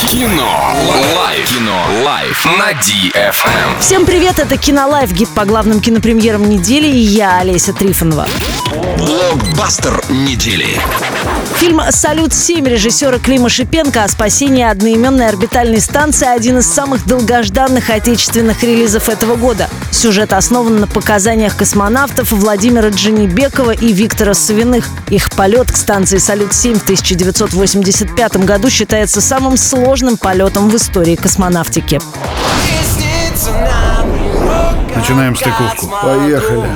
Кино. Лайф. Кино. Лайф на DFM. Всем привет, это Кинолайф, гид по главным кинопремьерам недели, и я, Олеся Трифонова. Блокбастер недели. Фильм «Салют-7» режиссера Клима Шипенко о спасении одноименной орбитальной станции – один из самых долгожданных отечественных релизов этого года. Сюжет основан на показаниях космонавтов Владимира Джанибекова и Виктора Савиных. Их полет к станции «Салют-7» в 1985 году считается самым сложным полетом в истории космонавтики. Начинаем стыковку. Поехали.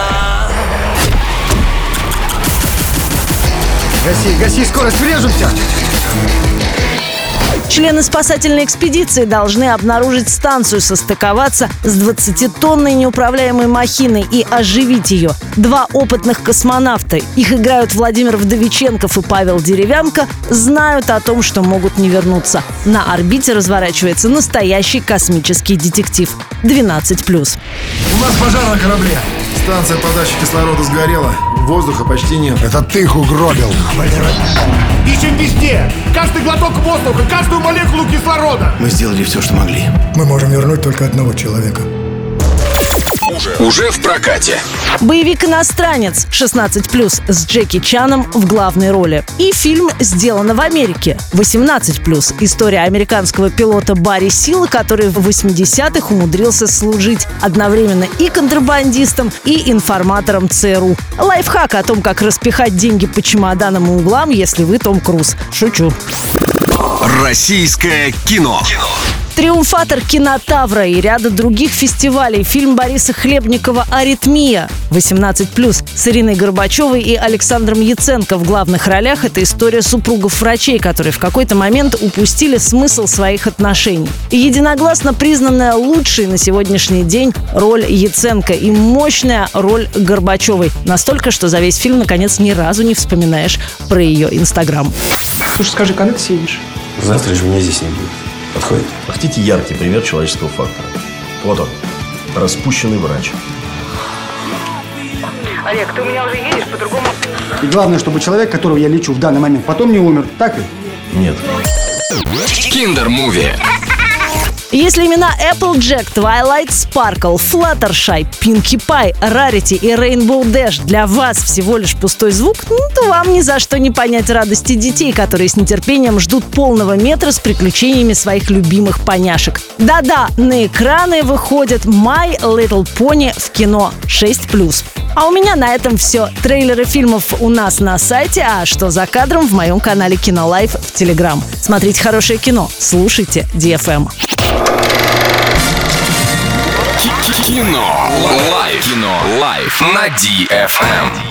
Гаси, скорость, врежемся! Члены спасательной экспедиции должны обнаружить станцию, состыковаться с 20-тонной неуправляемой махиной и оживить ее. Два опытных космонавта, их играют Владимир Вдовиченков и Павел Деревянко, знают о том, что могут не вернуться. На орбите разворачивается настоящий космический детектив. 12+. У нас пожар на корабле. Станция подачи кислорода сгорела. Воздуха почти нет. Это ты их угробил. Ищем везде! Каждый глоток воздуха, каждую молекулу кислорода! Мы сделали все, что могли. Мы можем вернуть только одного человека. Уже в прокате. Боевик «Иностранец» 16+, с Джеки Чаном в главной роли. И фильм «Сделано в Америке» 18+. История американского пилота Барри Сила, который в 80-х умудрился служить одновременно и контрабандистом, и информатором ЦРУ. Лайфхак о том, как распихать деньги по чемоданам и углам, если вы Том Круз. Шучу. Российское кино. Триумфатор Кинотавра и ряда других фестивалей. Фильм Бориса Хлебникова «Аритмия» 18+, с Ириной Горбачевой и Александром Яценко в главных ролях. Это история супругов врачей, которые в какой-то момент упустили смысл своих отношений. И единогласно признанная лучшей на сегодняшний день роль Яценко и мощная роль Горбачевой. Настолько, что за весь фильм, наконец, ни разу не вспоминаешь про ее Инстаграм. Слушай, скажи, когда ты съедешь? Завтра же меня здесь не будет. Подходит? Хотите яркий пример человеческого фактора? Вот он, распущенный врач. Олег, ты у меня уже едешь по-другому. И главное, чтобы человек, которого я лечу в данный момент, потом не умер. Так ли? Нет. Киндер-муви. Если имена Applejack, Twilight Sparkle, Fluttershy, Pinkie Pie, Rarity и Rainbow Dash для вас всего лишь пустой звук, то вам ни за что не понять радости детей, которые с нетерпением ждут полного метра с приключениями своих любимых поняшек. Да-да, на экраны выходит My Little Pony в кино 6+. А у меня на этом все. Трейлеры фильмов у нас на сайте, а что за кадром в моем канале Кинолайф в Телеграм. Смотрите хорошее кино, слушайте DFM. Кино. Лайф. Кино. Лайф на DFM.